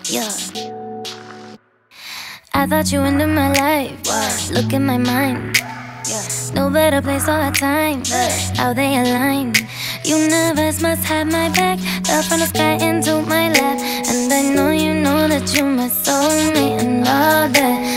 Yeah. I thought you into my life. Look in my mind. No better place or time. How they align. Universe must have my back. Fell from the sky into my lap. And I know you know that you my soulmate and all that.